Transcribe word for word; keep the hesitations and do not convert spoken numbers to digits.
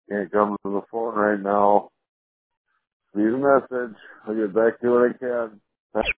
Can't come to the phone right now. Leave a message. I'll get back to you when I can.